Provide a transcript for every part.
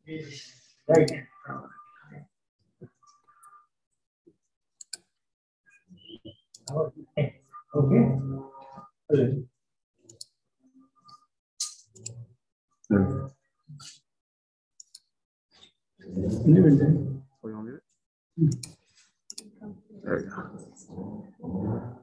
Right. Okay. There we go.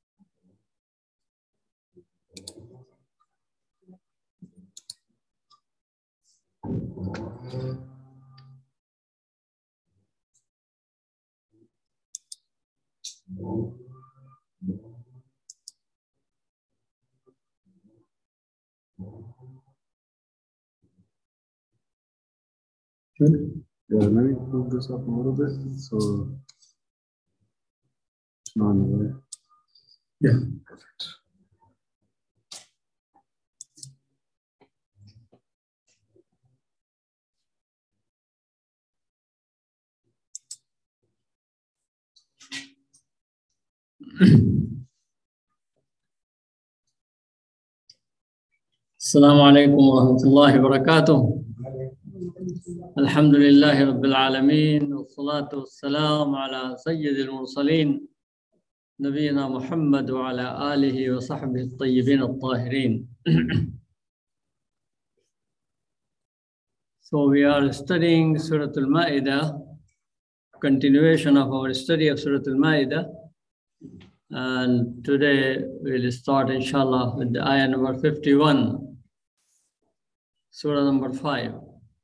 Good. Yeah, let me move this up a little bit so it's not in the way. Yeah, perfect. السلام عليكم ورحمة الله وبركاته. الحمد لله رب العالمين والصلاة والسلام على سيد المرسلين نبينا محمد وعلى آله وصحبه الطيبين الطاهرين. So we are studying Surah Al-Ma'idah, continuation of our study of Surah Al-Ma'idah. And today we'll start inshallah with the ayah number 51, Surah number 5.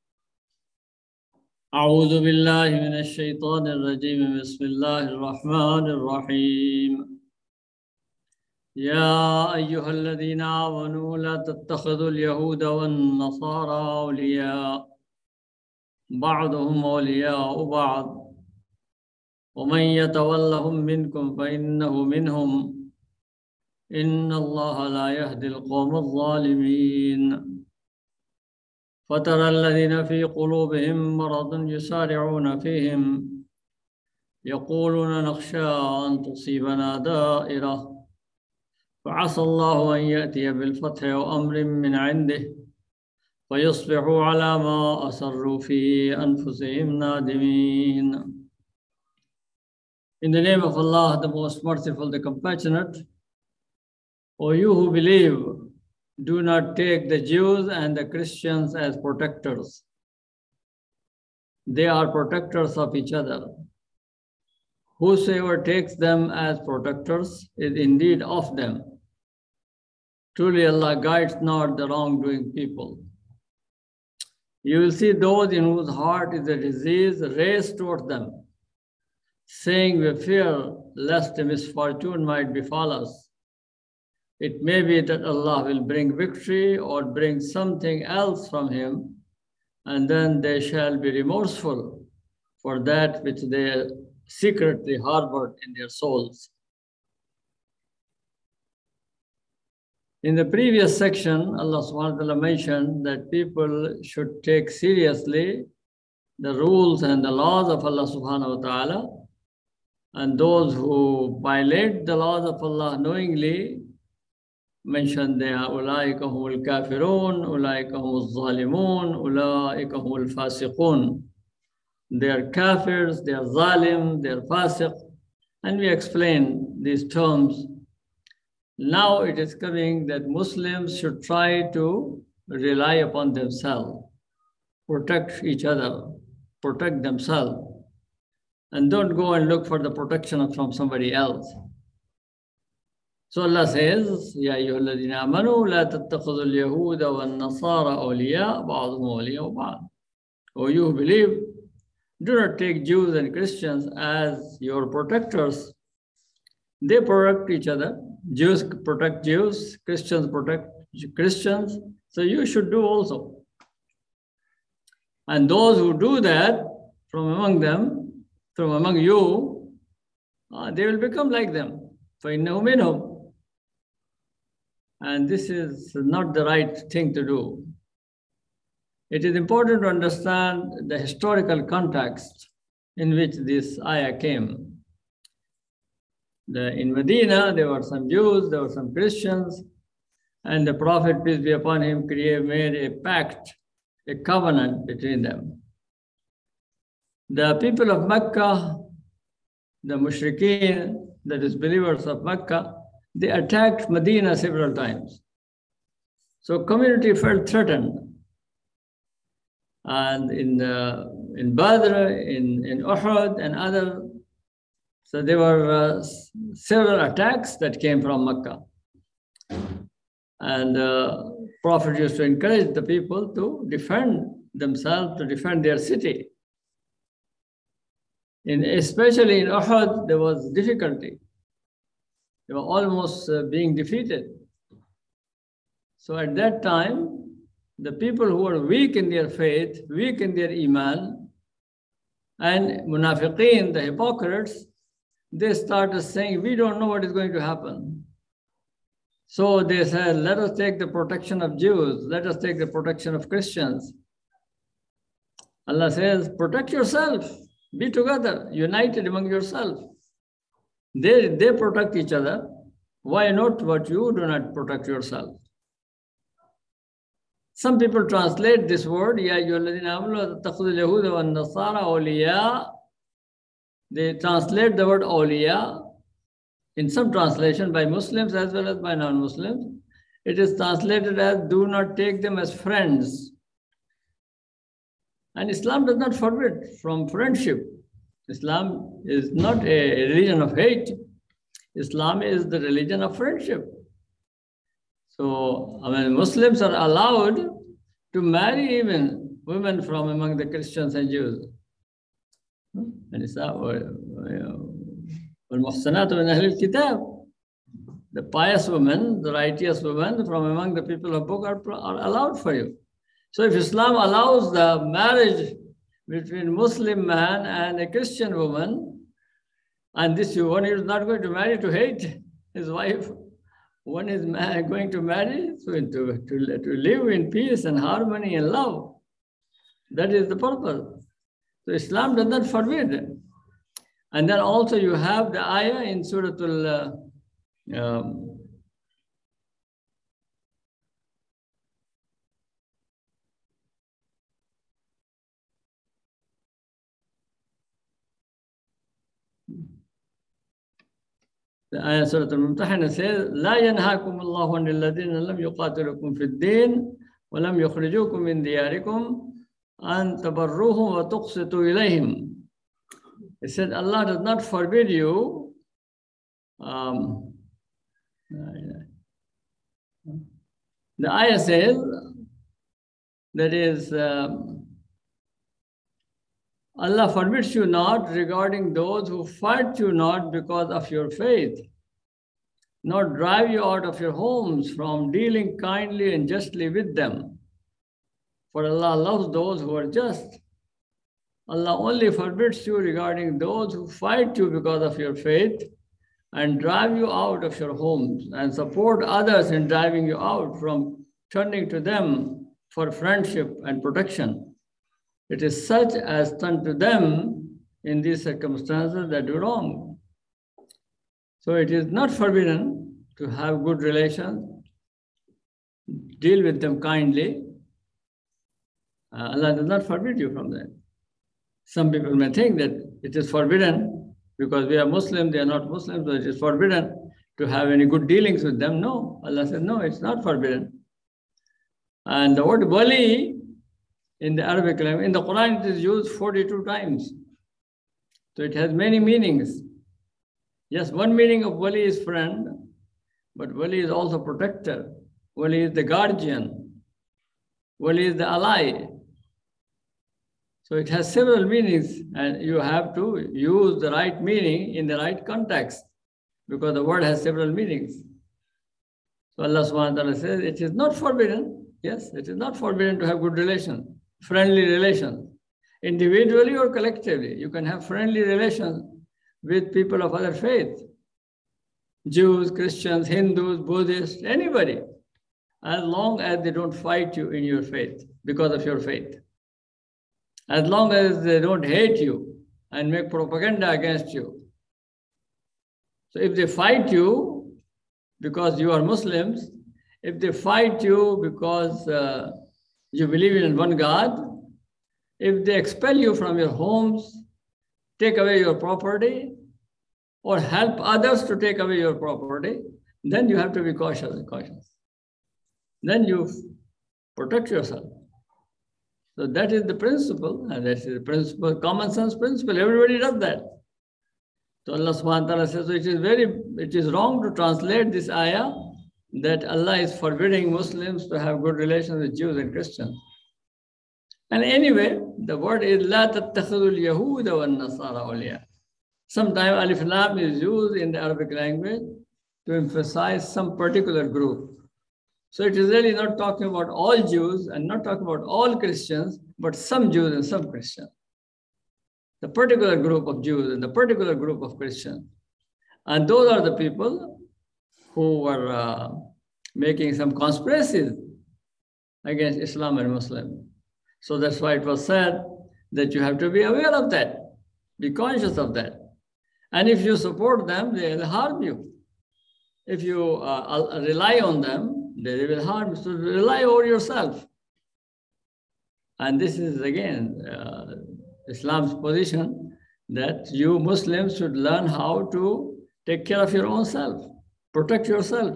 أعوذ بالله من الشيطان الرجيم بسم الله الرحمن الرحيم يا أيها الذين آمنوا لا تتخذوا اليهود والنصارى أولياء بعضهم أولياء بعض ومن يتولهم منكم فإنه منهم إن الله لا يهدي القوم الظالمين فترى الذين في قلوبهم مرض يسارعون فيهم يقولون نخشى أن تصيبنا دائرة فعسى الله أن يأتي بالفتح وأمر من عنده فيصبحوا على ما أسروا في أنفسهم نادمين. In the name of Allah, the most merciful, the compassionate, O you who believe, do not take the Jews and the Christians as protectors. They are protectors of each other. Whosoever takes them as protectors is indeed of them. Truly Allah guides not the wrongdoing people. You will see those in whose heart is a disease race toward them, saying we fear lest a misfortune might befall us. It may be that Allah will bring victory or bring something else from Him, and then they shall be remorseful for that which they secretly harbored in their souls. In the previous section, Allah subhanahu wa ta'ala mentioned that people should take seriously the rules and the laws of Allah subhanahu wa ta'ala, and those who violate the laws of Allah knowingly, mentioned there, أولئك هم الكافرون, أولئك هم الظالمون, أولئك هم الفاسقون. They are kafirs, they are zalim, they are fasiq. And we explained these terms. Now it is coming that Muslims should try to rely upon themselves, protect each other, protect themselves, and don't go and look for the protection from somebody else. So Allah says, Ya ayyuhalladhina amanu la tattakhudhu al-yahuda wan-nasara awliya ba'dhum awliya ba'd. O you who believe, do not take Jews and Christians as your protectors. They protect each other. Jews protect Jews, Christians protect Christians. So you should do also. And those who do that from among them, from among you, they will become like them. فَإِنَّهُ مِنْهُمْ. And this is not the right thing to do. It is important to understand the historical context in which this ayah came. In Medina, there were some Jews, there were some Christians, and the Prophet, peace be upon him, made a pact, a covenant between them. The people of Mecca, the mushrikeen, the disbelievers of Mecca, they attacked Medina several times. So community felt threatened. And in Badr, in Uhud and other, so there were several attacks that came from Mecca. And Prophet used to encourage the people to defend themselves, to defend their city. Especially in Uhud, there was difficulty. They were almost being defeated. So at that time, the people who were weak in their faith, weak in their iman, and munafiqeen, the hypocrites, they started saying, we don't know what is going to happen. So they said, let us take the protection of Jews, let us take the protection of Christians. Allah says, protect yourself, be together, united among yourself. They protect each other. Why not what you do not protect yourself? Some people translate this word, Ya ayyuhalladhina amanu tattakhudhu al-yahuda wan-nasara awliya. They translate the word awliya in some translation by Muslims as well as by non-Muslims. It is translated as do not take them as friends. And Islam does not forbid from friendship. Islam is not a religion of hate. Islam is the religion of friendship. So, Muslims are allowed to marry even women from among the Christians and Jews. And the pious women, the righteous women from among the people of book are allowed for you. So if Islam allows the marriage between Muslim man and a Christian woman, and this one is not going to marry to hate his wife, one is going to marry to live in peace and harmony and love. That is the purpose. So Islam does not forbid. And then also you have the ayah in Surah The ayah Surah Al-Mumtahana says, لا ينهاكم الله عن الذين لم يقاتلوكم في الدين ولم يخرجوكم من دياركم أن تبروهم وتقسطوا إليهم. It said Allah does not forbid you. The ayah says, that is, Allah forbids you not regarding those who fight you not because of your faith, nor drive you out of your homes from dealing kindly and justly with them. For Allah loves those who are just. Allah only forbids you regarding those who fight you because of your faith and drive you out of your homes and support others in driving you out from turning to them for friendship and protection. It is such as turn to them in these circumstances that do wrong. So it is not forbidden to have good relations, deal with them kindly. Allah does not forbid you from that. Some people may think that it is forbidden because we are Muslims, they are not Muslims, so it is forbidden to have any good dealings with them. No, Allah said, no, it's not forbidden. And the word wali in the Arabic language, in the Quran, it is used 42 times. So it has many meanings. Yes, one meaning of wali is friend, but wali is also protector. Wali is the guardian. Wali is the ally. So it has several meanings, and you have to use the right meaning in the right context, because the word has several meanings. So Allah subhanahu wa ta'ala says, it is not forbidden. Yes, it is not forbidden to have good relations, friendly relations, individually or collectively. You can have friendly relations with people of other faith, Jews, Christians, Hindus, Buddhists, anybody, as long as they don't fight you in your faith because of your faith. As long as they don't hate you and make propaganda against you. So if they fight you because you are Muslims, if they fight you because you believe in one God, if they expel you from your homes, take away your property, or help others to take away your property, then you have to be cautious. Then you protect yourself. So that is the principle, and that is the principle, common sense principle. Everybody does that. So Allah subhanahu wa ta'ala says, so it is wrong to translate this ayah that Allah is forbidding Muslims to have good relations with Jews and Christians. And anyway, the word is لا تتخذوا اليهود والنصارى أولياء. Sometimes alif lam is used in the Arabic language to emphasize some particular group. So it is really not talking about all Jews and not talking about all Christians, but some Jews and some Christians. The particular group of Jews and the particular group of Christians. And those are the people who were making some conspiracies against Islam and Muslims. So that's why it was said that you have to be aware of that, be conscious of that. And if you support them, they will harm you. If you rely on them, they will harm you. So rely over yourself. And this is again Islam's position that you Muslims should learn how to take care of your own self, protect yourself.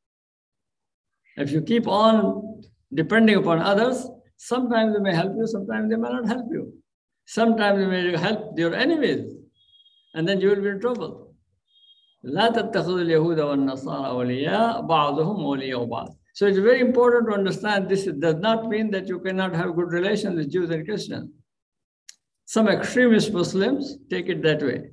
If you keep on depending upon others, sometimes they may help you, sometimes they may not help you. Sometimes they may help your enemies, and then you will be in trouble. لا تتخذوا اليهود والنصارى أولياء بعضهم أولياء بعض. So it's very important to understand this does not mean that you cannot have good relations with Jews and Christians. Some extremist Muslims take it that way.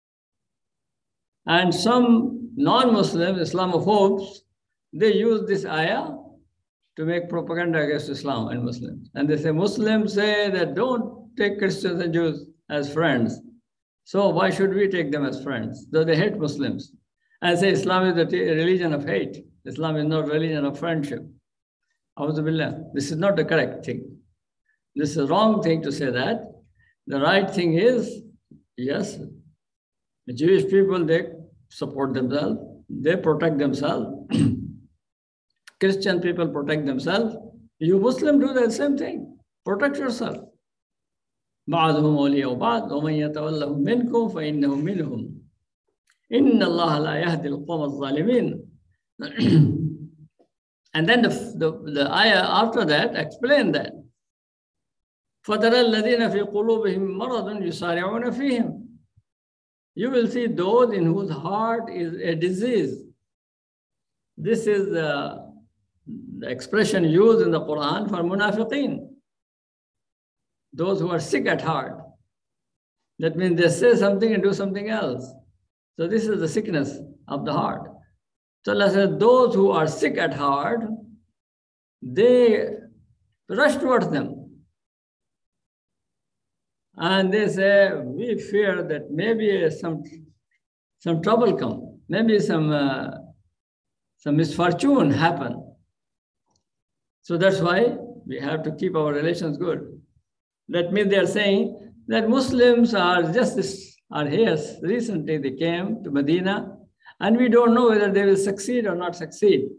And some non-Muslims, Islamophobes, they use this ayah to make propaganda against Islam and Muslims. And they say, Muslims say that don't take Christians and Jews as friends. So why should we take them as friends? Though they hate Muslims. And say Islam is a religion of hate. Islam is not a religion of friendship. A'udhu billah. This is not the correct thing. This is a wrong thing to say that. The right thing is, yes, the Jewish people, they support themselves. They protect themselves. Christian people protect themselves. You Muslims do the same thing. Protect yourself. بعضهم أولياء بعض ومن يتولهم منكم فإنه منهم إن الله لا يهدي القوم الظالمين. And then the ayah after that explain that. فَتَرَى الَّذِينَ فِي قُلُوبِهِمْ مَرَضٌ يُسَارِعُونَ فِيهِمْ. You will see those in whose heart is a disease. This is the expression used in the Quran for munafiqeen. Those who are sick at heart. That means they say something and do something else. So this is the sickness of the heart. So Allah says, those who are sick at heart, they rush towards them. And they say, we fear that maybe some trouble come, maybe some misfortune happen. So that's why we have to keep our relations good. That means they are saying that Muslims are here. Recently they came to Medina, and we don't know whether they will succeed or not succeed.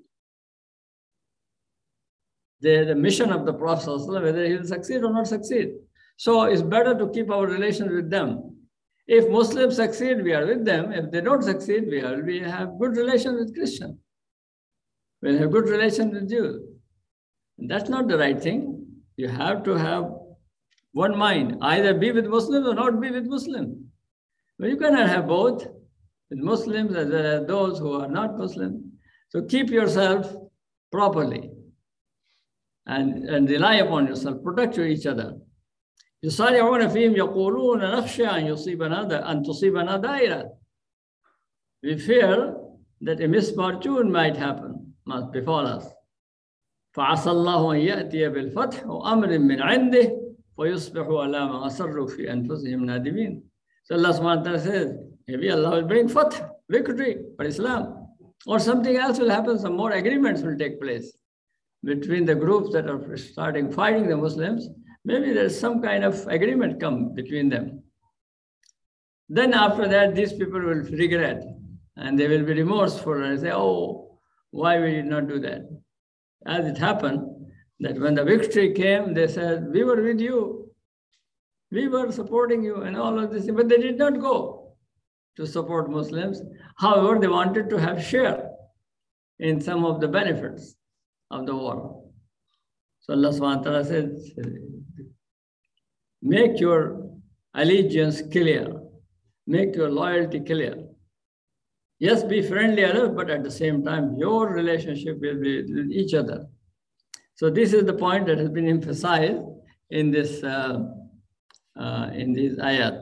The mission of the Prophet, whether he will succeed or not succeed. So it's better to keep our relations with them. If Muslims succeed, we are with them. If they don't succeed, we have good relations with Christians. We'll have good relations with Jews. And that's not the right thing. You have to have one mind, either be with Muslims or not be with Muslims. But you cannot have both, with Muslims as well as those who are not Muslims. So keep yourself properly and rely upon yourself, protect each other. يُصَارِعُونَ فِيهِمْ يَقُولُونَ نَخْشَىٰ أَن تُصِيبَنَا دَائِرَةٌ. We fear that a misfortune might happen, must befall us. فَعَسَى اللَّهُ أَن يَأْتِيَ بِالْفَتْحِ وَأَمْرٍ مِّنْ عِنْدِهِ وَيُصْبِحُوا عَلَىٰ مَا أَصَرُّوا فِي أَنفُسِهِمْ نَادِمِينَ. So Allah subhanahu wa ta'ala says, maybe Allah will bring fath, victory for Islam. Or something else will happen, some more agreements will take place between the groups that are starting fighting the Muslims. Maybe there's some kind of agreement come between them. Then after that, these people will regret and they will be remorseful and say, oh, why we did not do that? As it happened, That when the victory came, they said, we were with you. We were supporting you and all of this. But they did not go to support Muslims. However, they wanted to have share in some of the benefits of the war. So Allah subhanahu wa ta'ala said, make your allegiance clear. Make your loyalty clear. Yes, be friendly enough, but at the same time, your relationship will be with each other. So this is the point that has been emphasized in this in these ayat.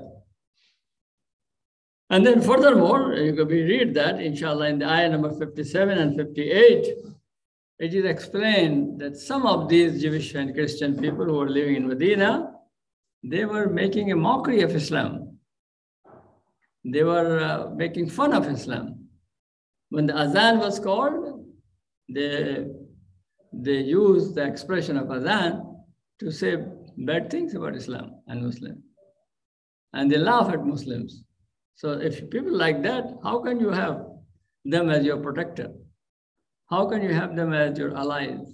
And then furthermore, we read that, inshallah, in the ayah number 57 and 58, it is explained that some of these Jewish and Christian people who were living in Medina, they were making a mockery of Islam. They were making fun of Islam. When the azan was called, they used the expression of azan to say bad things about Islam and Muslims. And they laugh at Muslims. So if people like that, how can you have them as your protector? How can you have them as your allies?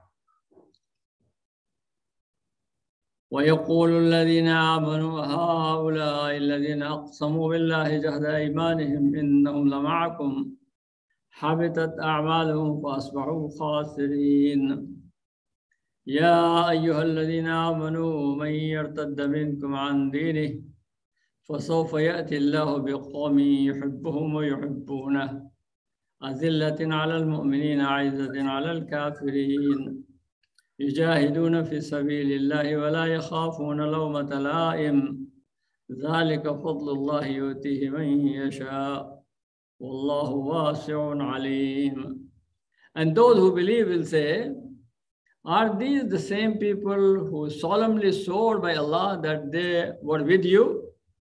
وَيَقُولُ الَّذِينَ آمَنُوا هَؤُلَاءِ الَّذِينَ أَقْسَمُوا بِاللَّهِ جَهْدَ أَيْمَانِهِمْ إِنَّهُمْ لَمَعَكُمْ حَبِطَتْ أَعْمَالُهُمْ فَأَصْبَحُوا خَاسِرِينَ يَا أَيُّهَا الَّذِينَ آمَنُوا مَنْ يَرْتَدَّ مِنْكُمْ عَنْ دِينِهِ فسوف يأتي الله بقوم يحبهم ويحبونه أذلة على المؤمنين عزة على الكافرين يجاهدون في سبيل الله ولا يخافون لومة لائم ذلك فضل الله يؤتيه من يشاء والله واسع عليم. And those who believe will say, are these the same people who solemnly swore by Allah that they were with you?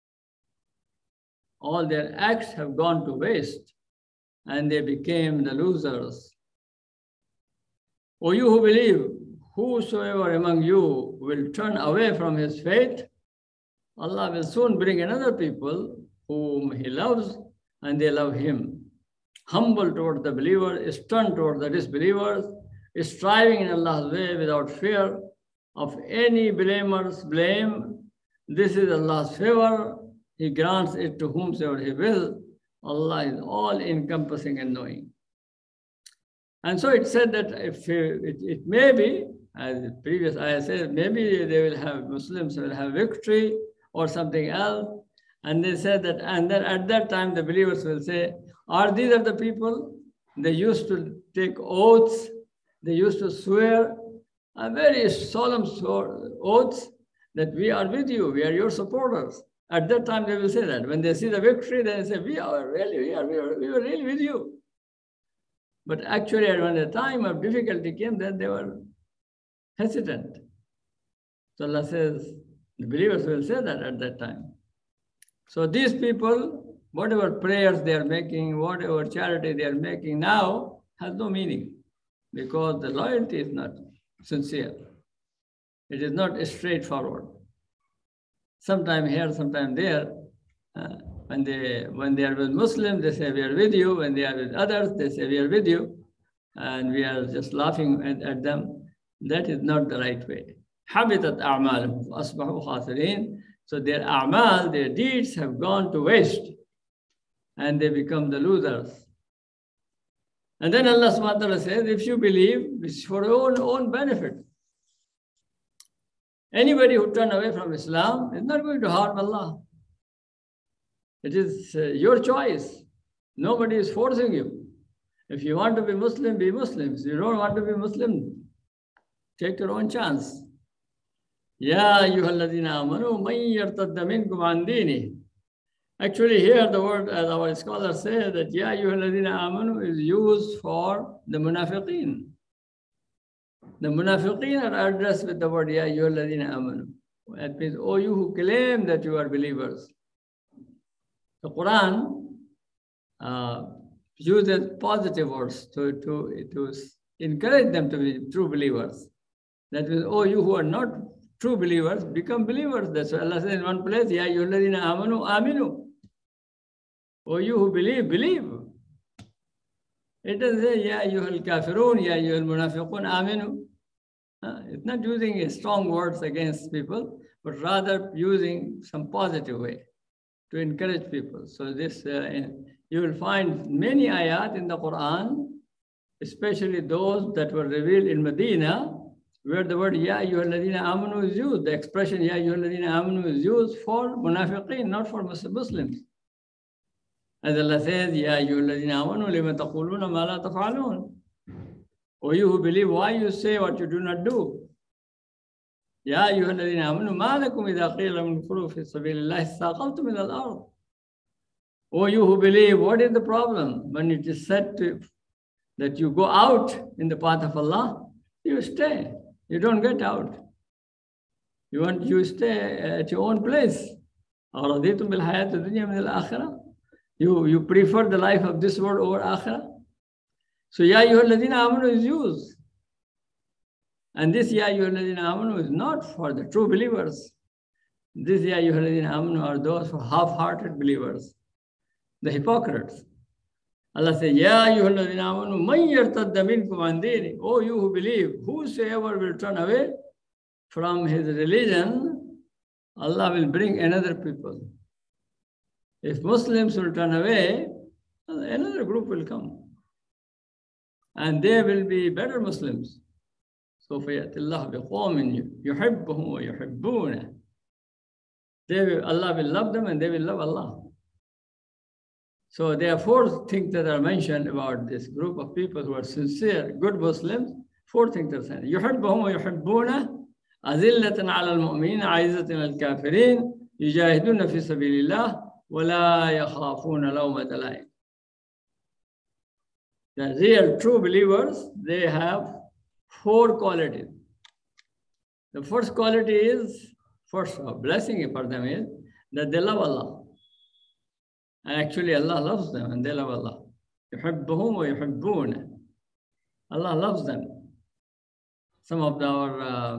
All their acts have gone to waste and they became the losers. O you who believe, whosoever among you will turn away from his faith, Allah will soon bring another people whom he loves and they love him. Humble toward the believer, stern toward the disbelievers, striving in Allah's way without fear of any blamer's blame. This is Allah's favor. He grants it to whomsoever he will. Allah is all encompassing and knowing. And so it said that if it may be, as the previous ayah said, maybe they will have, Muslims will have victory or something else. And they said that, and then at that time the believers will say, are these are the people? They used to take oaths, they used to swear, a very solemn oaths that we are with you, we are your supporters. At that time, they will say that. When they see the victory, they say, we were really with you. But actually, when the time of difficulty came, then they were hesitant. So Allah says, the believers will say that at that time. So these people, whatever prayers they are making, whatever charity they are making now, has no meaning because the loyalty is not sincere. It is not straightforward. Sometime here, sometime there. When they are with Muslims, they say we are with you. When they are with others, they say we are with you. And we are just laughing at them. That is not the right way. حَبِطَتْ أَعْمَالُهُمْ فَأَصْبَحُوا خَاسِرِينَ. So their a'mal, their deeds have gone to waste. And they become the losers. And then Allah subhanahu wa ta'ala says, if you believe, it's for your own benefit. Anybody who turns away from Islam is not going to harm Allah. It is your choice. Nobody is forcing you. If you want to be Muslim, be Muslim. If you don't want to be Muslim, take your own chance. Ya ayyuhalladhina amanu man yartadda minkum an dini. Actually, here the word, as our scholars say, that Ya ayyuhalladhina amanu is used for the munafiqeen. The munafiqeen are addressed with the word Ya ayyuhalladhina amanu. That means, oh, you who claim that you are believers. The Quran uses positive words to encourage them to be true believers. That means, oh, you who are not true believers, become believers. That's why Allah says in one place, Ya ayyuhalladhina amanu aminu. Oh, you who believe, believe. It doesn't say, Ya ayyuhal kafirun, Ya ayyuhal munafiqun aminu. It's not using strong words against people, but rather using some positive way to encourage people. So this, you will find many ayat in the Quran, especially those that were revealed in Medina, where the word Ya ayyuhalladhina amanu is used. The expression Ya ayyuhalladhina amanu is used for munafiqeen, not for Muslims. As Allah says, Ya ayyuhalladhina amanu lima taquluna ma la taf'alun. O you who believe, why you say what you do not do? Ya ayyuhalladhina amanu ma lakum idha qila unfuru fi sabilillahi thaqaltum ila al-ard. O you who believe, what is the problem when it is said to that you go out in the path of Allah? You stay. You don't get out. You stay at your own place. You prefer the life of this world over akhirah. So Ya ayyuhalladhina amanu is used. And this Ya ayyuhalladhina amanu is not for the true believers. This Ya ayyuhalladhina amanu are those for half-hearted believers, the hypocrites. Allah says, Ya ayyuhalladhina amanu man yartadda minkum an dini. Oh, you who believe, whosoever will turn away from his religion, Allah will bring another people. If Muslims will turn away, another group will come. And they will be better Muslims. So فَيَأْتِ اللَّهُ بِقَوْمٍ يُحِبُّهُمْ وَيُحِبُّونَهُ. Allah will love them and they will love Allah. So there are four things that are mentioned about this group of people who are sincere, good Muslims. Four things are said. يُحِبُّهُمْ وَيُحِبُّونَهُ أَذِلَّةً عَلَى الْمُؤْمِنِينَ عَزَّةً عَلَى الْكَافِرِينَ يُجَاهِدُونَ فِي سَبِيلِ اللَّهِ وَلَا يَخَافُونَ لَوْمَةَ لَائِمٍ. The real true believers, they have four qualities. The first quality is, first blessing for them is that they love Allah. And actually Allah loves them and they love Allah. يُحِبُّهُمْ وَيُحِبُّونَ. Allah loves them. Some of our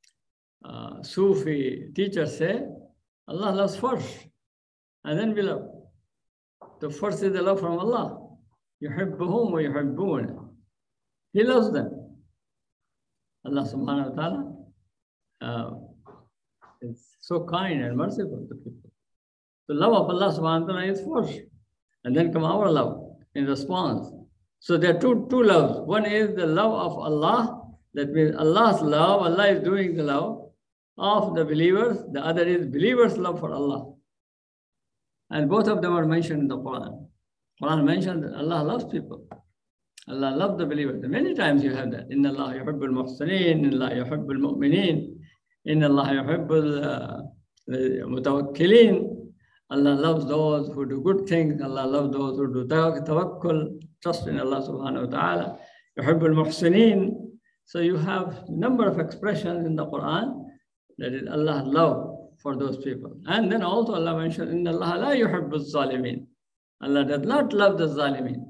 Sufi teachers say, Allah loves first and then we love. The first is the love from Allah. يُحِبُّهُمْ وَيُحِبُّونَ. He loves them. Allah subhanahu wa ta'ala is so kind and merciful to people. The love of Allah subhanahu wa ta'ala is first. And then come our love in response. So there are two loves. One is the love of Allah. That means Allah's love. Allah is doing the love of the believers. The other is believers' love for Allah. And both of them are mentioned in the Quran. Quran mentioned that Allah loves people. Allah loves the believers. Many times you have that. Inna Allah yuhibbul muhsineen, Inna Allah yuhibbul mu'mineen, Inna Allah yuhibbul mutawakkilin. Allah loves those who do good things. Allah loves those who do tawakkul, trust in Allah subhanahu wa ta'ala. Yuhibbul muhsineen. So you have a number of expressions in the Quran that is Allah's love for those people. And then also Allah mentioned, Inna Allah la yuhibbul zalimin. Allah does not love the zalimin.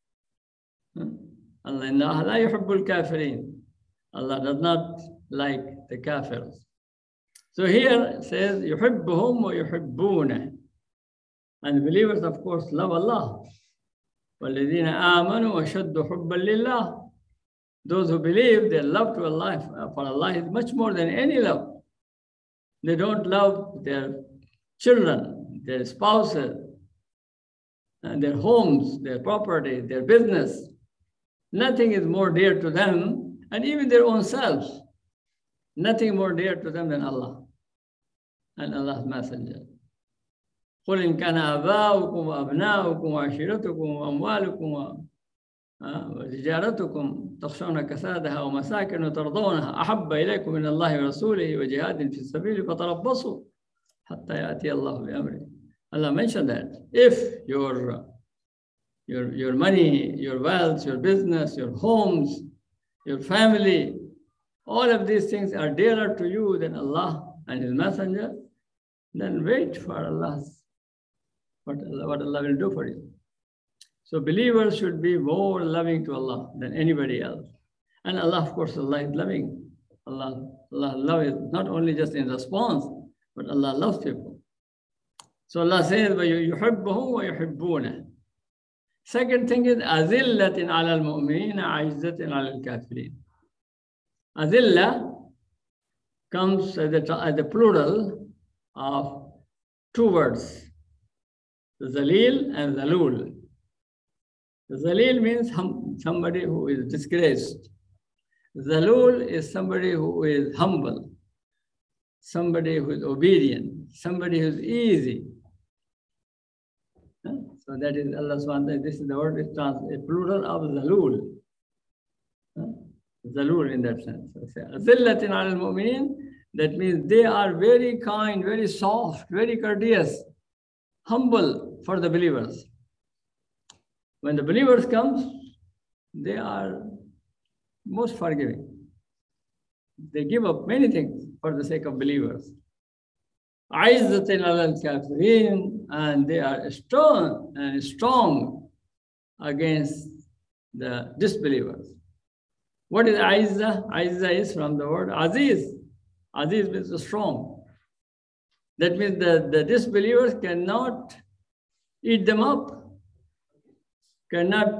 Allah la yuhibbul kafirin. Allah does not like the kafirs. So here it says, yuhibbuhum wa yuhibbuna. And believers, of course, love Allah. وَالَّذِينَ آمَنُوا وَشَدُّ حُبًّا لِلَّهِ. Those who believe, their love to Allah, for Allah is much more than any love. They don't love their children, their spouses, and their homes, their property, their business. Nothing is more dear to them, and even their own selves. Nothing more dear to them than Allah and Allah's Messenger. قُلْ إِنْ كَانَ آبَاؤُكُمْ وَأَبْنَاؤُكُمْ وَعَشِيرَتُكُمْ وَأَمْوَالُكُمْ وَتِجَارَتُكُمْ تَخْشَوْنَ كَسَادَهَا وَمَسَاكِنُ تَرْضَوْنَهَا أَحَبَّ إِلَيْكُم مِّنَ اللَّهِ وَرَسُولِهِ وَجِهَادٍ فِي السَّبِيلِ فَتَرَبَّصُوا حَتَّى يَأْتِيَ اللَّهُ بِأَمْرِهِ. Allah mentioned that if your money, your wealth, your business, your homes, your family, all of these things are dearer to you than Allah and His Messenger, then wait for what Allah will do for you. So believers should be more loving to Allah than anybody else. And Allah, of course, Allah is loving. Allah love is not only just in response, but Allah loves people. So Allah says, وَيُحِبُّهُمْ وَيُحِبُّونَهُ. Second thing is, أَذِلَّةٍ عَلَى الْمُؤْمِنِينَ عَزَّةٍ عَلَى الْكَافِرِينَ. Azilla comes as the plural of two words, Zalil and Zalul. Zalil means somebody who is disgraced. Zalul is somebody who is humble, somebody who is obedient, somebody who is easy. So that is Allah subhanahu wa ta'ala. This is the word, it's a plural of Zalul. Zalul in that sense. Zillatin al mu'minin, that means they are very kind, very soft, very courteous, humble for the believers. When the believers come, they are most forgiving. They give up many things for the sake of believers. Aizzatin al kafirin, and they are strong against the disbelievers. What is Aizza? Aizza is from the word Aziz. Aziz means strong. That means the disbelievers cannot eat them up, cannot,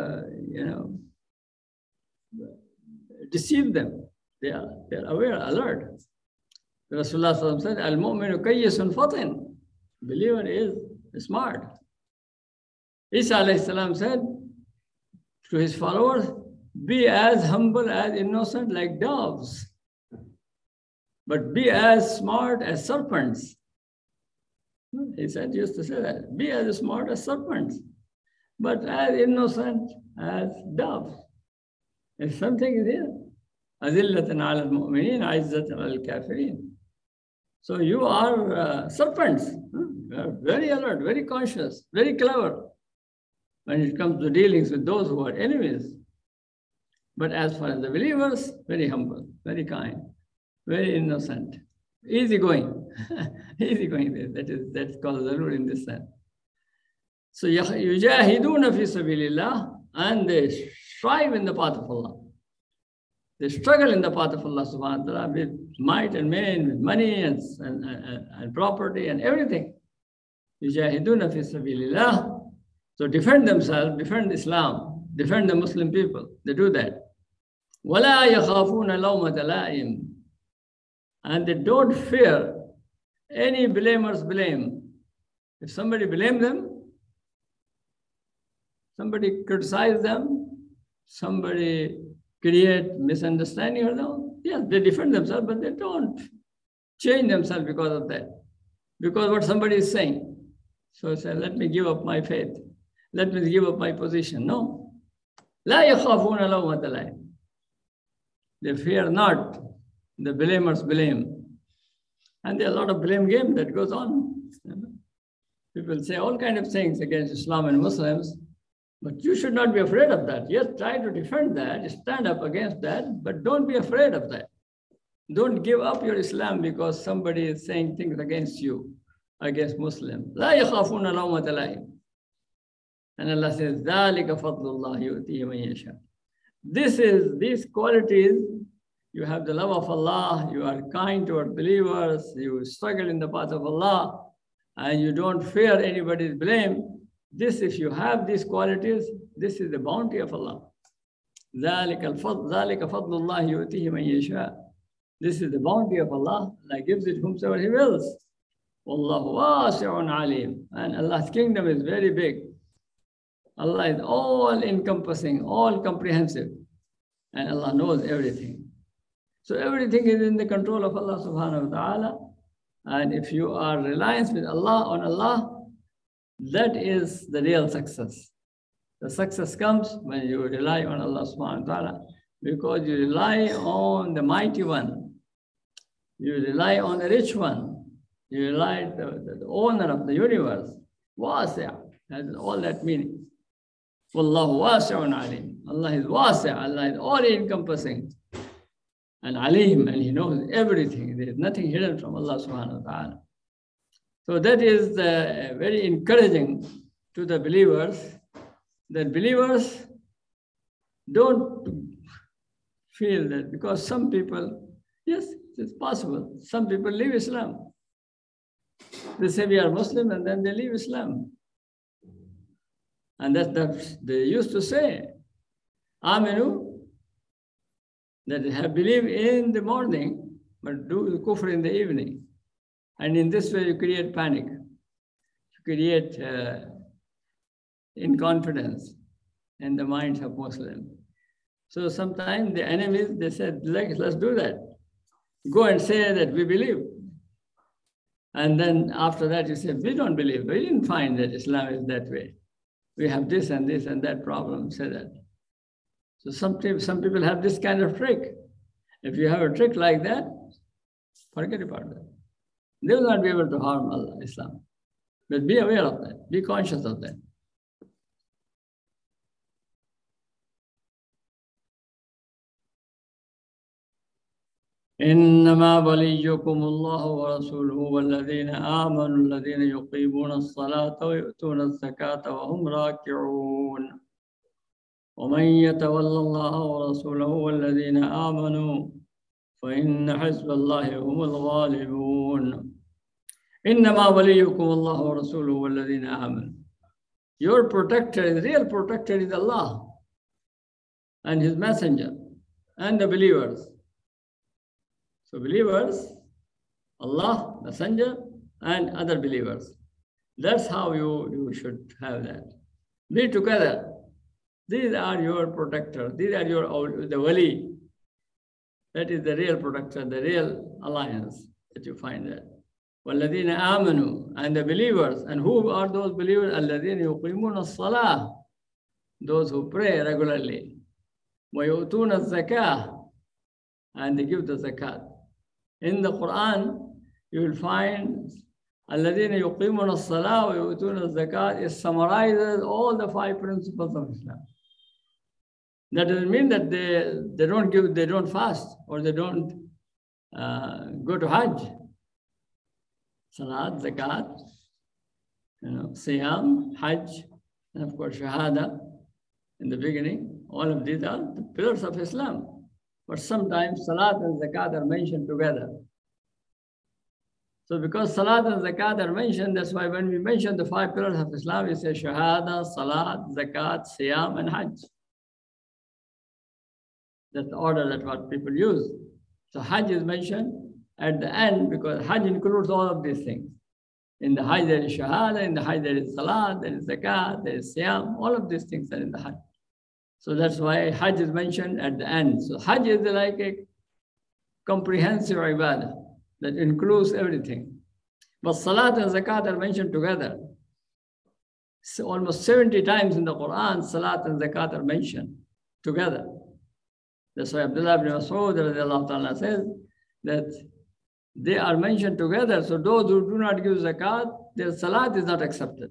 deceive them. They are aware, alert. Rasulullah said, Al-mu'minu kayyisun fatin. Believer is smart. Isa alayhi salam said to his followers, be as humble, as innocent like doves, but be as smart as serpents. He said, used to say that, be as smart as serpents, but as innocent as doves. If something is here, Azillatan ala al-mu'minin, Aizzatan al-kafirin. So you are serpents. You are very alert, very conscious, very clever when it comes to dealings with those who are enemies. But as far as the believers, very humble, very kind, very innocent, easygoing. Easygoing, that's called Zalul in this sense. So yujahiduna fi sabilillah, and they strive in the path of Allah. They struggle in the path of Allah subhanahu wa ta'ala with might and main, with money and property and everything. Yujahiduna fi sabilillah. So defend themselves, defend Islam, defend the Muslim people. They do that. وَلَا يَخَافُونَ لَوْمَةَ لَائِمٍ. And they don't fear any blamer's blame. If somebody blames them, somebody criticizes them, somebody create misunderstanding or no, yes, they defend themselves, but they don't change themselves because of that. Because what somebody is saying. So say, let me give up my faith. Let me give up my position. No. لَا يَخَافُونَ لَوْمَةَ لَائِمٍ. They fear not the blamer's blame. And there are a lot of blame game that goes on. People say all kinds of things against Islam and Muslims, but you should not be afraid of that. Yes, try to defend that, stand up against that, but don't be afraid of that. Don't give up your Islam because somebody is saying things against you, against Muslims. لَا يَخَافُونَ لَوْمَةَ لَائِمٍ. And Allah says, ذَلِكَ فَضْلُ اللَّهِ يُؤْتِيهِ مَن يَشَاءُ. These qualities, you have the love of Allah, you are kind toward believers, you struggle in the path of Allah, and you don't fear anybody's blame. This, if you have these qualities, this is the bounty of Allah. ذَلِكَ فَضْلُ اللَّهِ يُؤْتِيهِ مَن يَشَاءُ. This is the bounty of Allah. Allah gives it whomsoever He wills. وَاللَّهُ وَاسِعٌ عَلِيمٌ. And Allah's kingdom is very big. Allah is all-encompassing, all-comprehensive. And Allah knows everything. So everything is in the control of Allah subhanahu wa ta'ala. And if you are reliant with Allah, on Allah, that is the real success. The success comes when you rely on Allah subhanahu wa ta'ala, because you rely on the mighty one. You rely on the rich one. You rely on the owner of the universe. Wasi'. That is all that meaning. Wallahu wasi'un alim. Allah is wasi'. Allah is all-encompassing. And alim, and He knows everything. There is nothing hidden from Allah subhanahu wa ta'ala. So that is very encouraging to the believers, that believers don't feel that, because some people, yes, it's possible, some people leave Islam. They say we are Muslim and then they leave Islam. And that they used to say, Aminu that have believe in the morning, but do the kufr in the evening. And in this way, you create panic, you create inconfidence in the minds of Muslims. So sometimes the enemies, they said, let's do that. Go and say that we believe. And then after that, you say, we don't believe. We didn't find that Islam is that way. We have this and that problem, say that. So some people have this kind of trick. If you have a trick like that, forget about that. They will not be able to harm Allah, Islam. But be aware of that. Be conscious of that. إنما وليكم الله ورسوله والذين آمنوا الذين يقيمون الصلاة ويؤتون الزكاة وهم راكعون ومن يتولى الله ورسوله والذين آمنوا فإن حزب الله هم الغالبون إنما وليكم الله ورسوله والذين آمنوا. Your protector, the real protector is Allah and His messenger and the believers. So believers, Allah, messenger, and other believers. That's how you should have that. Be together. These are your protectors. These are the wali. That is the real protector, the real alliance that you find there. وَالَّذِينَ آمَنُوا, and the believers. And who are those believers? الَّذِينَ يُقِيمُونَ الصَّلَاةِ, those who pray regularly. وَيُؤْتُونَ الزَّكَاةِ, and they give the zakat. In the Quran, you will find الَّذِينَ يُقِيمُونَ الصَّلَاةِ وَيُؤْتُونَ الزَّكَاةِ. It summarizes all the 5 principles of Islam. That doesn't mean that they don't fast, or they don't go to Hajj. Salat, zakat, siyam, Hajj, and of course Shahada in the beginning. All of these are the pillars of Islam. But sometimes Salat and Zakat are mentioned together. So because Salat and Zakat are mentioned, that's why when we mention the 5 pillars of Islam, we say Shahada, Salat, Zakat, Siyam, and Hajj. That's the order that what people use. So Hajj is mentioned at the end because Hajj includes all of these things. In the Hajj there is Shahada, in the Hajj there is Salat, there is Zakat, there is Siyam, all of these things are in the Hajj. So that's why Hajj is mentioned at the end. So Hajj is like a comprehensive ibadah that includes everything. But Salat and Zakat are mentioned together. So almost 70 times in the Quran, Salat and Zakat are mentioned together. That's why Abdullah ibn Mas'ud says that they are mentioned together. So those who do not give Zakat, their Salat is not accepted.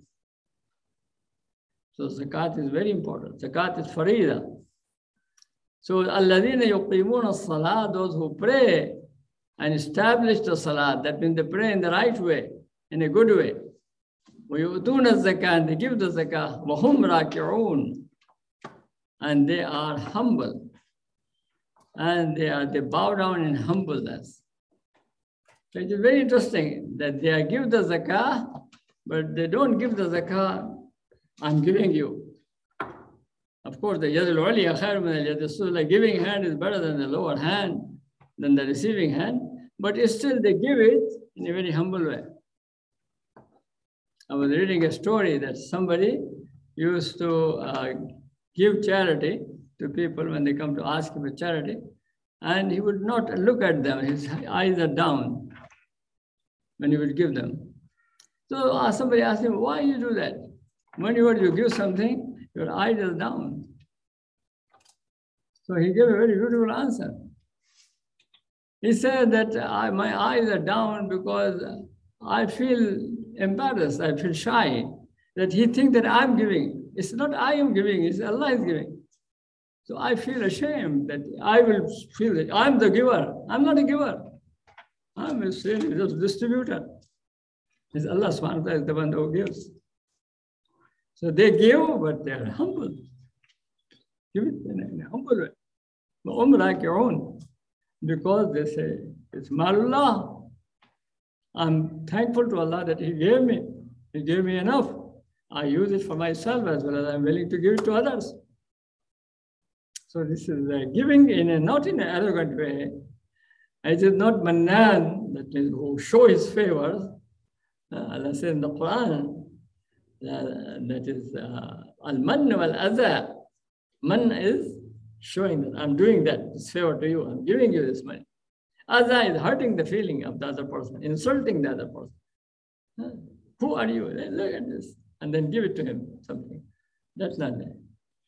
So zakat is very important. Zakat is farida. So alladhina yuqimuna as-salat, those who pray and establish the salat, that means they pray in the right way, in a good way. وَيُؤْتُونَ الزَّكَاةَ, they give the zakah. وَهُمْ رَاكِعُونَ, and they are humble. And they bow down in humbleness. So it is very interesting that they give the zakah, but they don't give the zakah, I'm giving you. Of course, the yadul ulya khair min al yadis sufla, giving hand is better than the lower hand, than the receiving hand, but still they give it in a very humble way. I was reading a story that somebody used to give charity to people when they come to ask him for charity, and he would not look at them. His eyes are down when he would give them. So somebody asked him, why you do that? Whenever you give something, your eyes are down. So he gave a very beautiful answer. He said that my eyes are down because I feel embarrassed, I feel shy, that he thinks that I'm giving. It's not I am giving, it's Allah is giving. So I feel ashamed that I will feel that I'm the giver. I'm not a giver. I'm a distributor. It's Allah subhanahu wa ta'ala is the one who gives. So they give, but they are humble. Give it in a humble way. Because they say, it's Malullah. I'm thankful to Allah that He gave me. He gave me enough. I use it for myself as well as I'm willing to give it to others. So this is giving not in an arrogant way. It is not mannan, that is who show his favors. Allah says in the Quran, that is al-man wal-adha. Man is showing that I'm doing that, this favor to you, I'm giving you this money. Adha is hurting the feeling of the other person, insulting the other person. Who are you? Look at this. And then give it to him, something. That's not it.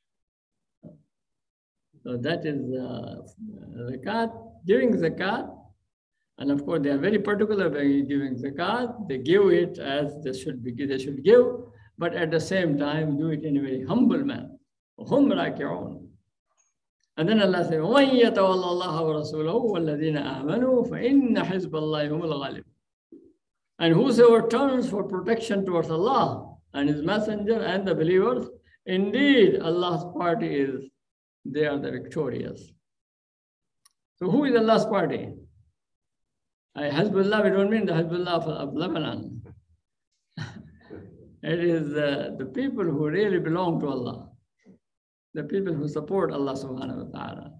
So that is zakat, giving zakat. And of course, they are very particular by giving zakat. They give it as they should give, but at the same time, do it in a very humble manner. Hum raki'un. And then Allah says, وَمَنْ يَتَوَلَّ اللَّهَ وَرَسُولَهُ وَالَّذِينَ آمَنُوا فَإِنَّ حِزْبَ اللَّهِ هُمُ الْغَالِبُونَ. And whosoever turns for protection towards Allah and His Messenger and the believers, indeed Allah's party they are the victorious. So who is Allah's party? Hezbollah, we don't mean the Hezbollah of Lebanon. It is the people who really belong to Allah. The people who support Allah subhanahu wa ta'ala.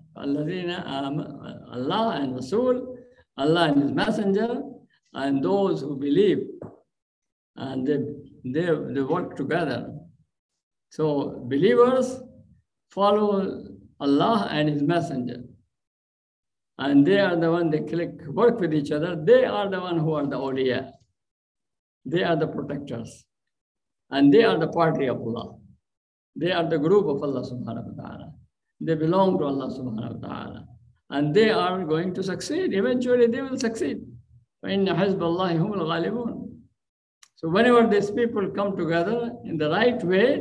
Allah and Rasul, Allah and His Messenger, and those who believe, and they work together. So believers follow Allah and His Messenger, and they are the one they work with each other. They are the one who are the awliya. They are the protectors, and they are the party of Allah. They are the group of Allah subhanahu wa ta'ala. They belong to Allah subhanahu wa ta'ala, and they are going to succeed. Eventually they will succeed. فَإِنَّ حِزْبَ اللَّهِ هُمُ الْغَالِبُونَ. So whenever these people come together in the right way,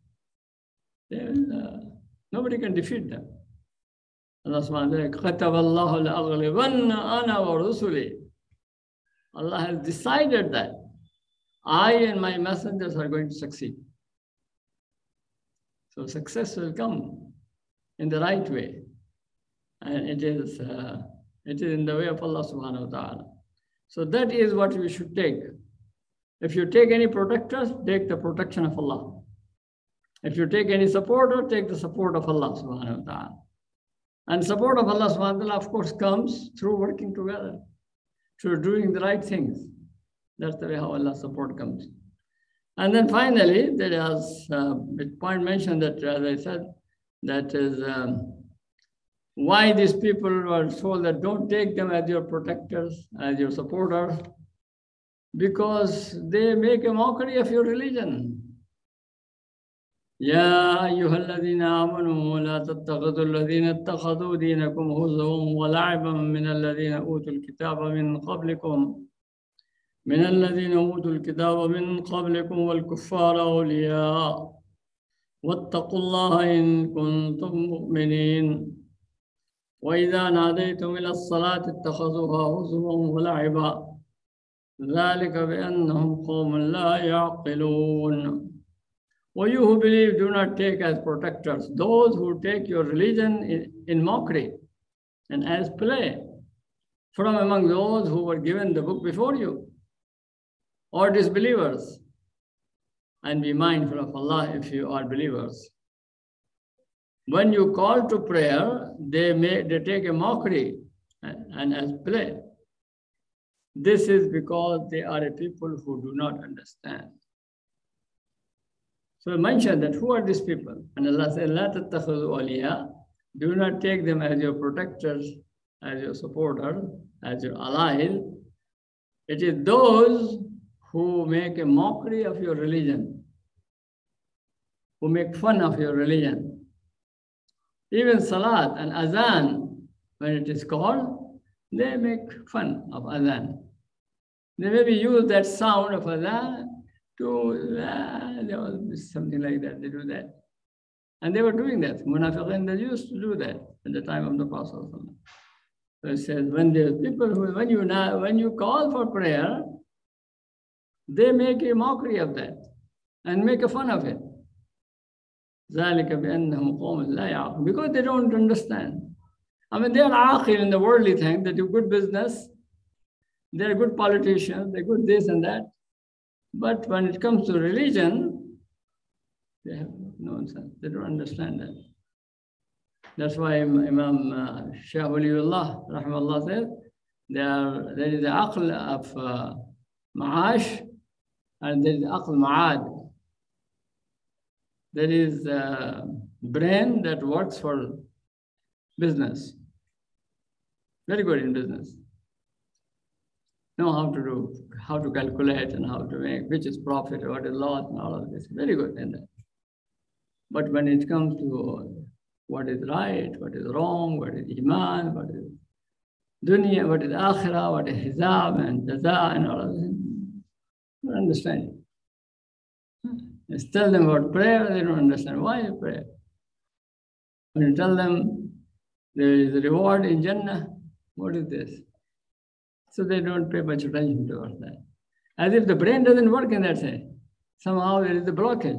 nobody can defeat them. Allah subhanahu wa ta'ala, كَتَبَ اللَّهُ لَأَغْلِبَنَّ أَنَا وَرُسُلِي. Allah has decided that I and my messengers are going to succeed. So success will come in the right way. And it is in the way of Allah subhanahu wa ta'ala. So that is what we should take. If you take any protectors, take the protection of Allah. If you take any supporter, take the support of Allah subhanahu wa ta'ala. And support of Allah subhanahu wa ta'ala, of course, comes through working together, through doing the right things. That's the way how Allah's support comes. And then finally, there is a point mentioned that, as I said, that is why these people were told that don't take them as your protectors, as your supporters, because they make a mockery of your religion. يا أيها الذين آمنوا لا تتخذوا الذين اتخذوا دينكم هزوا ولعبا من الذين أوتوا الكتاب من قبلكم والكفار أولياء واتقوا الله إن كنتم مؤمنين وإذا ناديتم إلى الصلاة اتخذوها هزوا ولعبا ذلك بأنهم قوم لا يعقلون. Or you who believe, do not take as protectors those who take your religion in mockery and as play from among those who were given the book before you, or disbelievers, and be mindful of Allah if you are believers. When you call to prayer, they take a mockery and as play. This is because they are a people who do not understand. So I mentioned that who are these people? And Allah said, "La tattakhudhu awliya." Do not take them as your protectors, as your supporters, as your allies. It is those who make a mockery of your religion, who make fun of your religion. Even salat and azan, when it is called, they make fun of azan. They maybe use that sound of azan to, there was something like that, they do that. And they were doing that. Munafiqin, they used to do that at the time of the Prophet. So it says, when there's people who, when you call for prayer, they make a mockery of that and make a fun of it. Because they don't understand. I mean, they are aqil in the worldly thing, they do good business, they're good politicians, they're good this and that. But when it comes to religion, they have nonsense. They don't understand that. That's why Imam Shah Waliullah, rahimahullah, says there is the aql of ma'ash and there is aql ma'ad. There is a brain that works for business. Very good in business. Know how to do, how to calculate and how to make, which is profit, what is loss and all of this. Very good in that. But when it comes to what is right, what is wrong, what is iman, what is dunya, what is akhirah, what is hizab and jaza and all of this, they don't understand it. Just tell them about prayer, they don't understand why you pray. When you tell them there is a reward in Jannah, what is this? So they don't pay much attention towards that. As if the brain doesn't work in that sense. Somehow there is a blockage.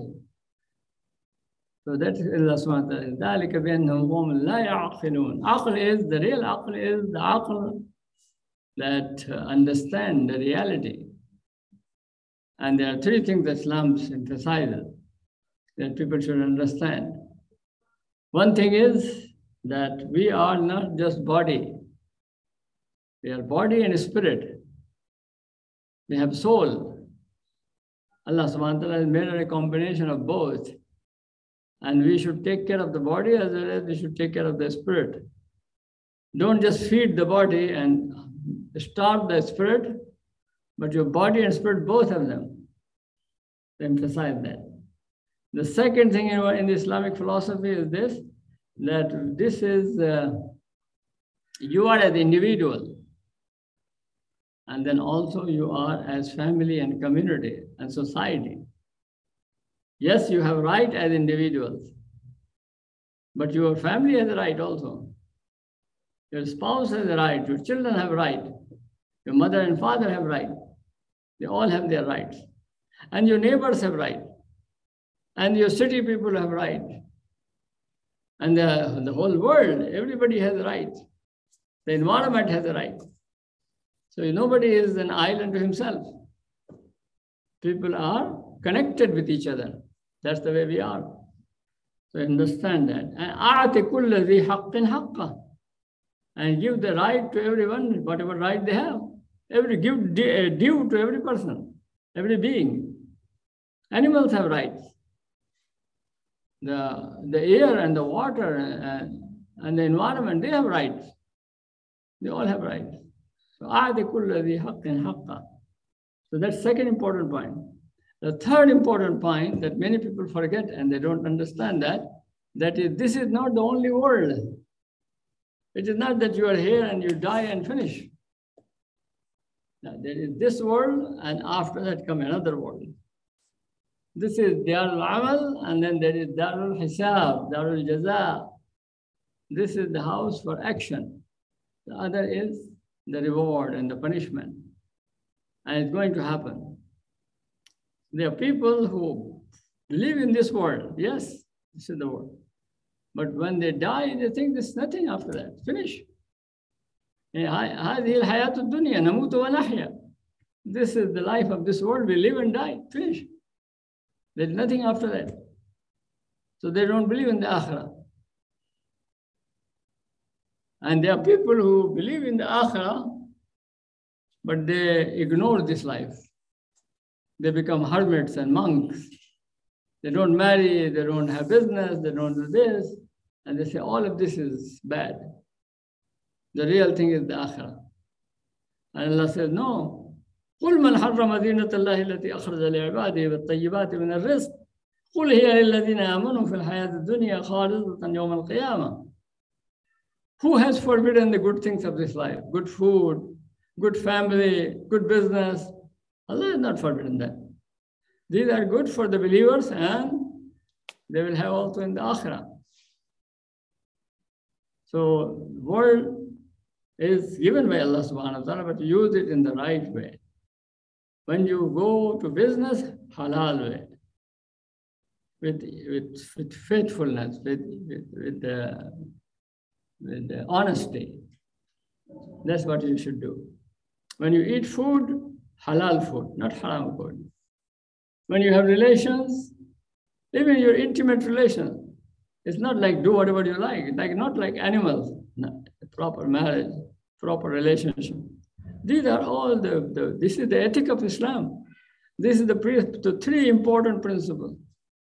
So that is Allah subhanahu wa ta'ala. ذَلِكَ بِأَنَّهُمْ قَوْمٌ لَا يَعْقِلُونَ. Aql is, the real aql is the aql that understand the reality. And there are three things that Islam emphasizes that people should understand. One thing is that we are not just body. We are body and spirit. We have soul. Allah subhanahu wa ta'ala has made a combination of both. And we should take care of the body as well as we should take care of the spirit. Don't just feed the body and starve the spirit, but your body and spirit, both of them. Emphasize that. The second thing in the Islamic philosophy is this, that this is, you are as individual. And then also you are as family and community and society. Yes, you have right as individuals, but your family has a right also. Your spouse has a right, your children have a right, your mother and father have a right. They all have their rights. And your neighbors have a right. And your city people have a right. And the whole world, everybody has a right. The environment has a right. So nobody is an island to himself. People are connected with each other. That's the way we are. So understand that. And give the right to everyone, whatever right they have. Give due to every person, every being. Animals have rights. The air and the water and the environment, they have rights. They all have rights. So that's second important point. The third important point that many people forget and they don't understand that is, this is not the only world. It is not that you are here and you die and finish. Now, there is this world and after that come another world. This is Darul Amal and then there is Darul Hisab, Darul Jaza. This is the house for action. The other is the reward and the punishment. And it's going to happen. There are people who live in this world. Yes, this is the world. But when they die, they think there's nothing after that. Finish. This is the life of this world. We live and die. Finish. There's nothing after that. So they don't believe in the Akhirah. And there are people who believe in the Akhirah, but they ignore this life. They become hermits and monks. They don't marry, they don't have business, they don't do this. And they say all of this is bad. The real thing is the Akhirah. And Allah says, no. قُلْ مَنْ حَرَّمَ زِينَةَ اللَّهِ الَّتِي أَخْرَجَ لِعِبَادِهِ وَالطَّيِّبَاتِ مِنَ الرِّزْقِ قُلْ هِيَ لِلَّذِينَ آمَنُوا فِي الْحَيَاةِ الدُّنْيَا خَالِصَةً يَوْمَ الْقِيَامَةِ. Who has forbidden the good things of this life? Good food, good family, good business. Allah has not forbidden that. These are good for the believers and they will have also in the Akhirah. So the world is given by Allah subhanahu wa ta'ala, but use it in the right way. When you go to business, halal way. With faithfulness, with honesty. That's what you should do. When you eat food, halal food, not haram food. When you have relations, even your intimate relations, It's not like do whatever you like not like animals. No, proper marriage, proper relationship. These are all this is the ethic of Islam. This is the three important principles,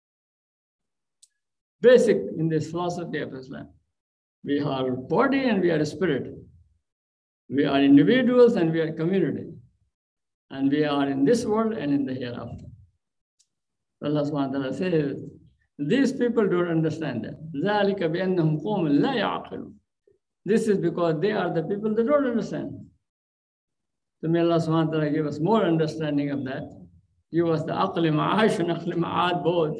basic in this philosophy of Islam. We are body and we are spirit. We are individuals and we are community. And we are in this world and in the hereafter. Allah subhanahu wa ta'ala says, these people don't understand that. ذَلِكَ بِأَنَّهُمْ قَوْمٌ لَا يَعْقِلُونَ. This is because they are the people that don't understand. So may Allah subhanahu wa ta'ala give us more understanding of that. Give us the aqli ma'ash and aqli ma'ad both.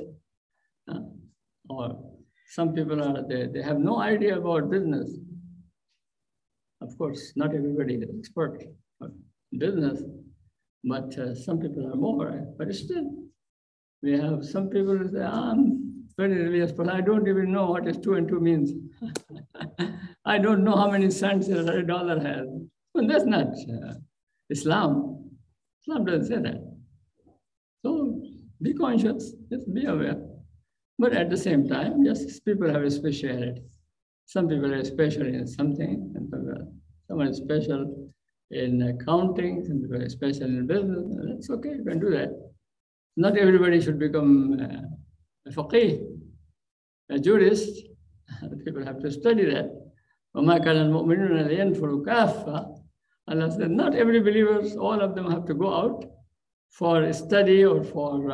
Or some people they have no idea about business. Of course, not everybody is expert in business, but some people are more. But still, we have some people who say, I'm very religious, but I don't even know what is 2 and 2 means. I don't know how many cents a dollar has. Well, that's not Islam. Islam doesn't say that. So be conscious, just be aware. But at the same time, yes, people have a speciality. Some people are special in something, and someone is special in accounting, some people are special in business. That's okay, you can do that. Not everybody should become a faqih, a jurist. People have to study that. وَمَا كَانَ الْمُؤْمِنُونَ لِيَنْفِرُوا كَافَّةً. Allah said, not every believer, all of them have to go out for study or for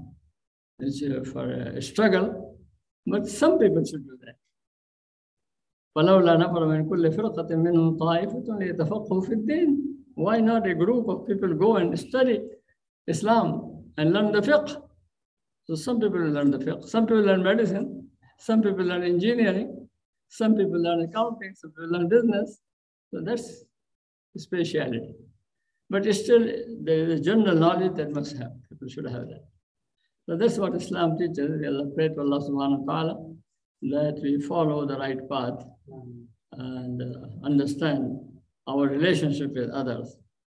a struggle, but some people should do that. فَلَوْلَا نَفَرَ مِنْ كُلِّ فِرْقَةٍ مِّنْهُمْ طَائِفَةٌ لِيَتَفَقَّهُوا فِي الدِّينِ. Why not a group of people go and study Islam and learn the fiqh? So some people learn the fiqh, some people learn medicine, some people learn engineering, some people learn accounting, some people learn business. So that's speciality. But still, there is a general knowledge that must have. People should have that. So that's what Islam teaches. We pray to Allah subhanahu wa ta'ala that we follow the right path and understand our relationship with others.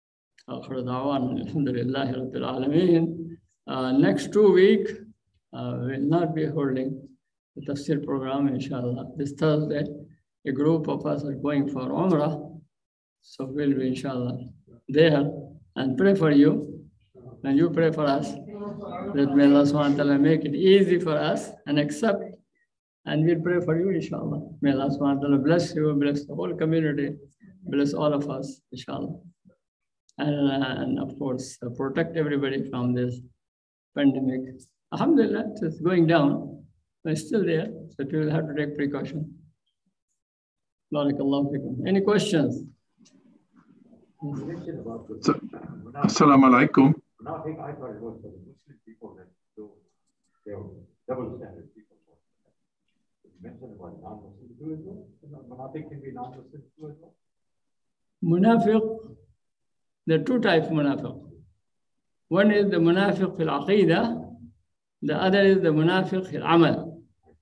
Next 2 weeks, we'll not be holding the tafsir program, inshallah. This Thursday, a group of us are going for Umrah. So we'll be, inshallah, there and pray for you. And you pray for us. That may Allah subhanahu wa ta'ala make it easy for us and accept. And we'll pray for you, inshallah. May Allah subhanahu wa ta'ala bless you, bless the whole community, bless all of us, inshallah. And of course, protect everybody from this pandemic. Alhamdulillah, it's going down, but it's still there. So we will have to take precaution. Barakallahu fikum. Any questions? Assalamu alaikum. Munafiq, I thought it was for the Muslim people that do their double standard people. You mentioned about non-Muslim too as well. Munafiq can be non-Muslim too as well. Munafiq, there are 2 types of munafiq. One is the munafiq fil aqidah, the other is the munafiq fil amal.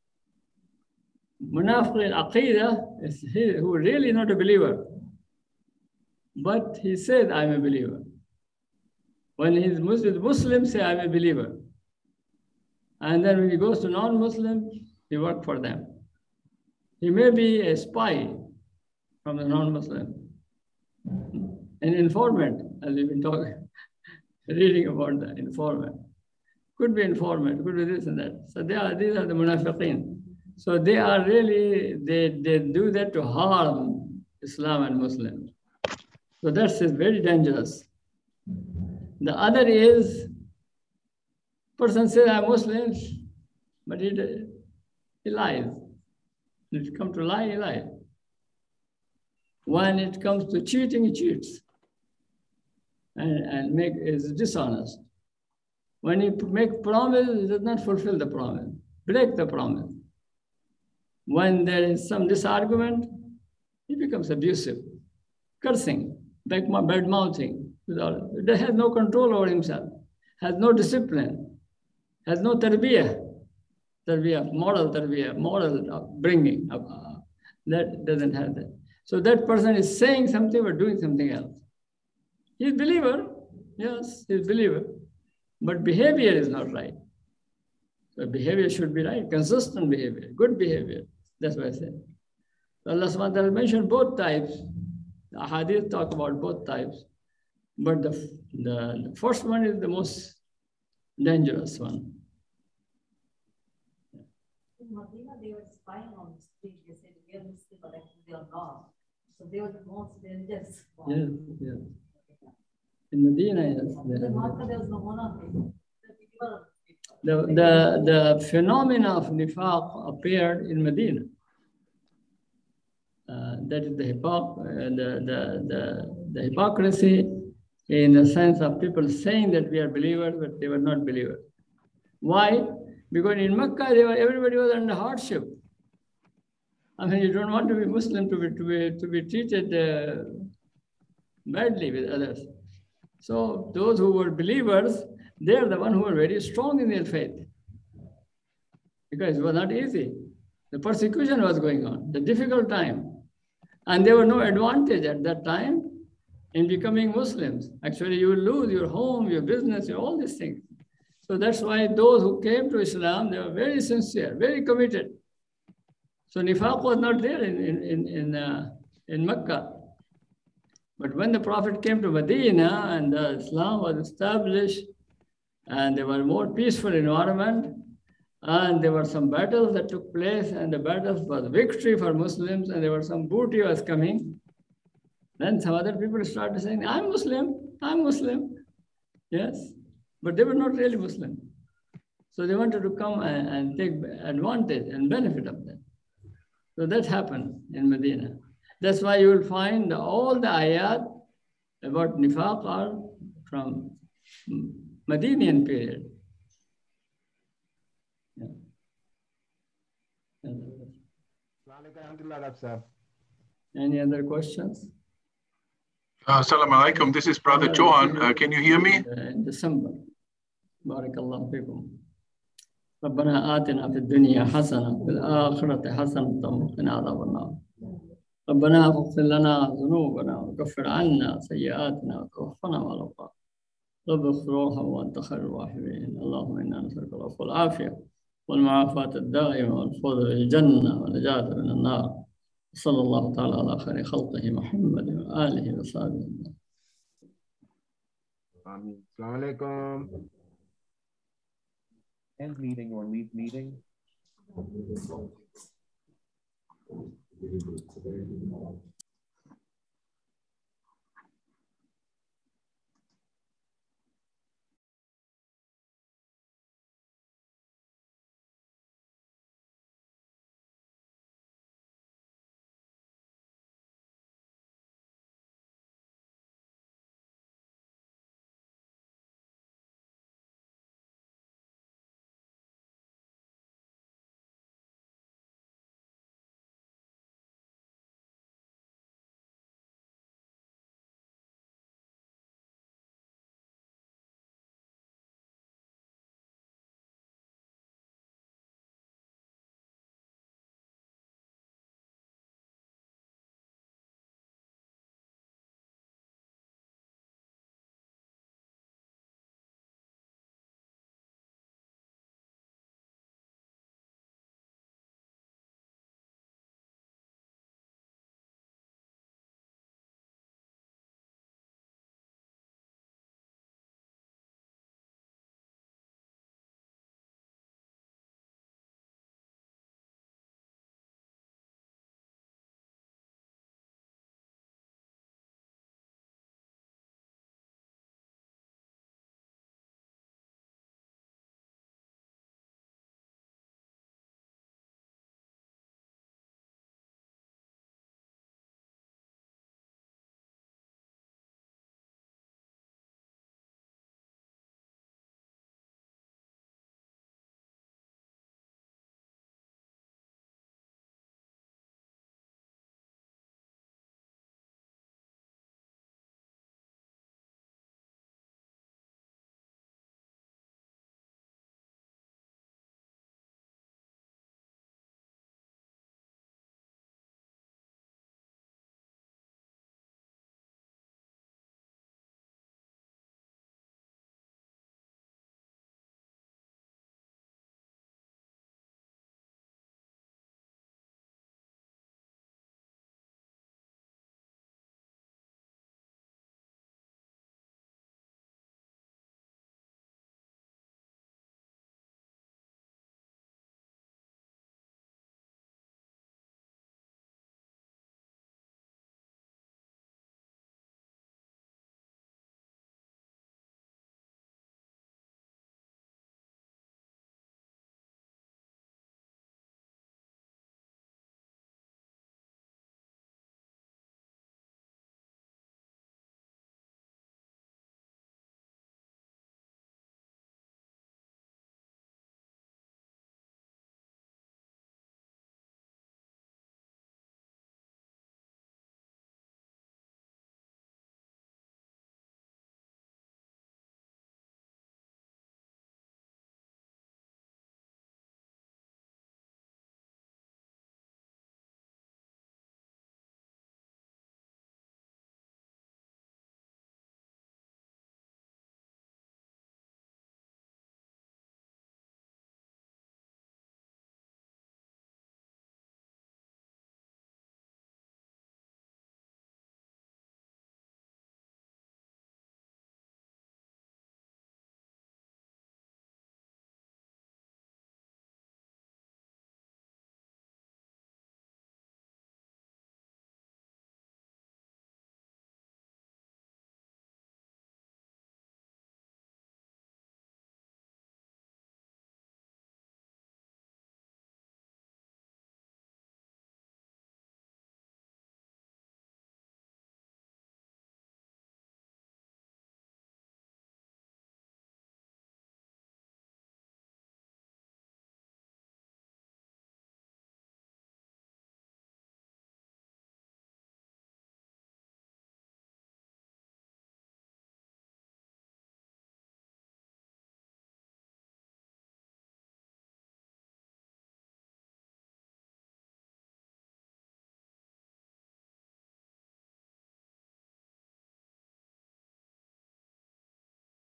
Munafiq al aqidah is he who really not a believer, but he says, I'm a believer. When he's Muslim, say, I'm a believer. And then when he goes to non-Muslims, he works for them. He may be a spy from the non-Muslim, an informant, as we've been talking, reading about the informant. Could be informant, could be this and that. So these are the munafiqeen. So they are really, they do that to harm Islam and Muslims. So that's very dangerous. The other is, person says, I'm Muslim, but he lies. When it comes to lie, he lies. When it comes to cheating, he cheats and is dishonest. When he makes promise, he does not fulfill the promise, break the promise. When there is some disargument, he becomes abusive, cursing, bad mouthing. He has no control over himself, has no discipline, has no tarbiyah, moral bringing. That doesn't have that. So that person is saying something but doing something else. He's a believer, yes, he's a believer, but behavior is not right. So behavior should be right, consistent behavior, good behavior. That's what I said. Allah subhanahu wa ta'ala mentioned both types. The hadith talk about both types. But the first one is the most dangerous one. In Medina, they were spying on the street. They said, we are Muslim, but actually they are not. So they were the most dangerous one. Yes, yes. In Medina, yes. In Makkah, there was no one of them. The phenomena of nifaq appeared in Medina. That is the hypocrisy in the sense of people saying that we are believers, but they were not believers. Why? Because in Mecca, everybody was under hardship. I mean, you don't want to be Muslim to be treated badly with others. So those who were believers, they are the ones who were very strong in their faith. Because it was not easy. The persecution was going on, the difficult time. And there was no advantage at that time in becoming Muslims. Actually, you will lose your home, your business, all these things. So that's why those who came to Islam, they were very sincere, very committed. So nifaq was not there in Mecca. But when the Prophet came to Medina and Islam was established, and there was a more peaceful environment, and there were some battles that took place, and the battles was victory for Muslims, and there was some booty was coming. Then some other people started saying, I'm Muslim. Yes, but they were not really Muslim. So they wanted to come and take advantage and benefit of that. So that happened in Medina. That's why you will find all the ayat about nifaq are from Medinian period. Yeah. Any other questions? Assalamu alaikum. This is Brother Johan. Can you hear me? In December. Barakallahu fikum. ربنا آتنا في الدنيا حسنة وفي الآخرة حسنة وقنا عذاب النار. ربنا اغفر لنا ذنوبنا وكفر عنا سيئاتنا وتوفنا مع الأبرار. رب اغفر وارحم وأنت خير الراحمين. اللهم إنا نسألك العفو والعافية والمعافاة الدائمة والفوز بالجنة والنجاة من النار. صلى الله تعالى على خير خلقه محمد وآله وصحبه. Assalamu alaikum. End meeting or leave meeting.